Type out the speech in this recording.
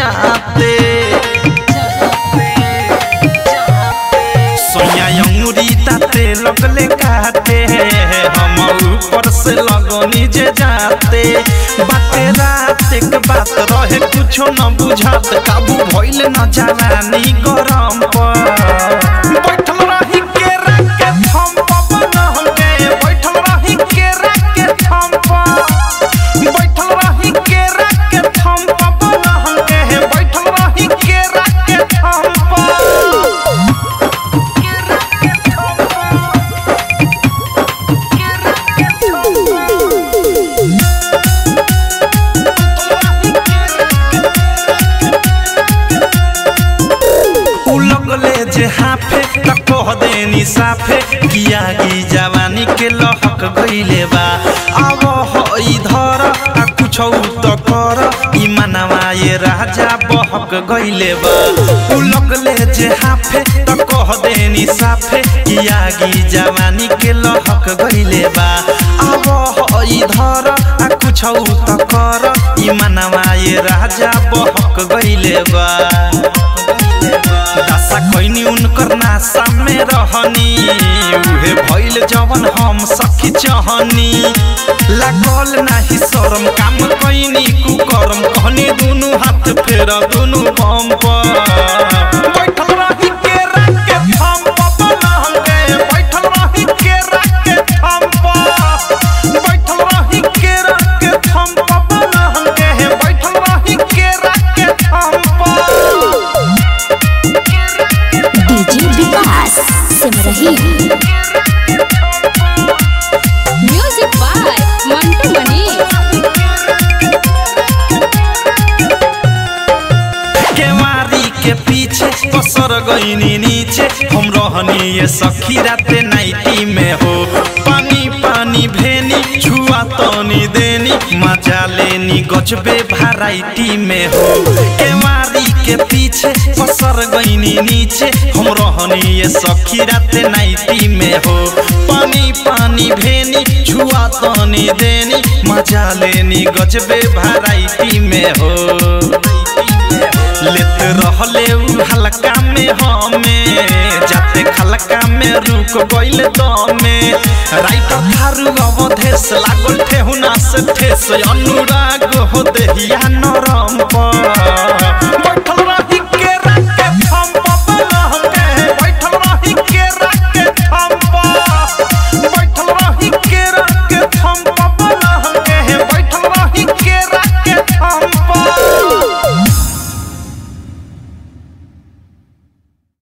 जाते सोया अंगूरी ताते लगले काटे हम ऊपर से लगनी जे जाते बाते रात एक बात रहे कुछो न बुझात काबू भइल न जवानी गरम पर बैठल रही के रखे थम पवन होगे बैठल रही के रखे थम बैठल रही के रखे थम पवन होगे बैठल रही के रखे थम जे हाफे त कह देनी साफे किया की जवानी के लहक गइले बा अब हो इधर आ कुछ त कर ई मनवा ये राजा बहक गइले बा उ लगले जे हाफे त कह देनी साफे किया की जवानी के लहक गइले बा अब हो इधर आ कुछ त कर ई मनवा ये राजा बहक गइले बा दासा कोइनी उनकर नासा में रहनी उहे भइल जवन हम सखी चाहनी लागल नाही शरम काम कोइनी कुकरम कहनी दुनु हाथ फेर दुनु बम पर बैठल रही के रखे थम पवन होगे बैठल रही के रखे थम बैठल रही के रखे थम पवन होगे बैठल रही के रखे थम सिमरही म्यूजिक बाय मंटू मनी केवारी के पीछे पसर गईनी नीचे हम रहनी ये सखी राते नाइटी में हो पानी पानी भेनी छुआ तनी देनी मजा लेनी गजबे वैरायटी में हो केवारी के पीछे पसर गईनी नीचे हम रहनी ये सखी राते नाइटी में हो पानी पानी भेनी छुआ तनी देनी मजा लेनी गजबे वैरायटी में हो लेत रहले उ हल्का में हमें जाते खलका में रुक गइल दमे राइटर थारू अवधेश लागल ठेहुना से ठेस अनुराग हो देहिया नरम पर